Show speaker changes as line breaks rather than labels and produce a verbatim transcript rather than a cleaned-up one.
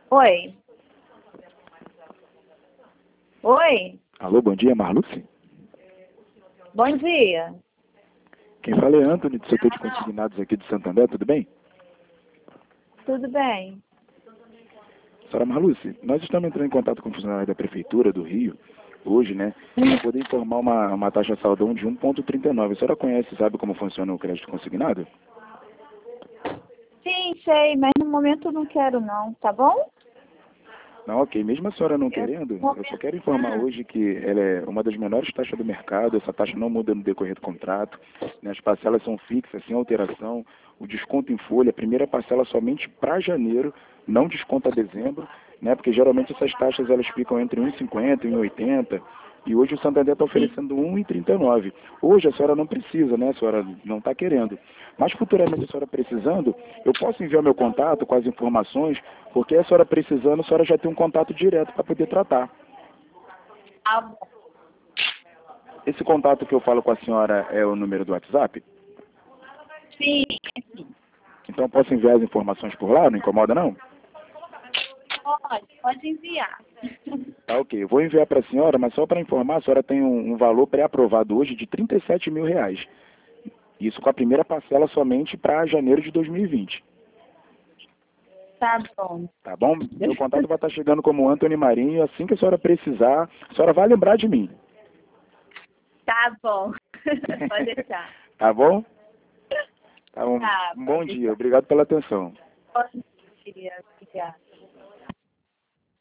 Oi. Oi.
Alô, bom dia, Marluce?
Bom dia.
Quem fala é Antônio, do setor de consignados aqui de Santander, tudo bem?
Tudo bem?
Senhora Marluce, nós estamos entrando em contato com o funcionário da Prefeitura do Rio, hoje, né, para poder informar uma, uma taxa saldão de um vírgula trinta e nove. A senhora conhece e sabe como funciona o crédito consignado?
Sim, sei, mas no momento eu não quero não, tá bom?
Não, ok. Mesmo a senhora não
Eu,
querendo,
no
eu só
momento...
quero informar
Hum,
hoje que ela é uma das menores taxas do mercado, essa taxa não muda no decorrer do contrato, né, as parcelas são fixas, sem alteração, o desconto em folha, a primeira parcela somente para janeiro, não desconta dezembro, né, porque geralmente essas taxas elas ficam entre um vírgula cinquenta e um vírgula oitenta, e hoje o Santander está
sim.
oferecendo um vírgula trinta e nove. Hoje a senhora não precisa, né? A senhora não está querendo. Mas futuramente a senhora precisando, eu posso enviar meu contato com as informações, porque a senhora precisando, a senhora já tem um contato direto para poder tratar.
Tá bom.
Esse contato que eu falo com a senhora é o número do WhatsApp?
Sim, sim.
Então eu posso enviar as informações por lá? Não incomoda não?
Pode, pode enviar.
Tá, ok. Eu vou enviar para a senhora, mas só para informar, a senhora tem um, um valor pré-aprovado hoje de trinta e sete mil reais. Isso com a primeira parcela somente para janeiro de dois mil e vinte.
Tá bom.
Tá bom? Meu contato vai estar chegando como Antônio Marinho. Assim que a senhora precisar, a senhora vai lembrar de mim.
Tá bom. Pode deixar.
Tá bom? Tá, um,
Tá,
um bom
pode
dia.
deixar.
Obrigado pela atenção.
Bom dia, obrigada.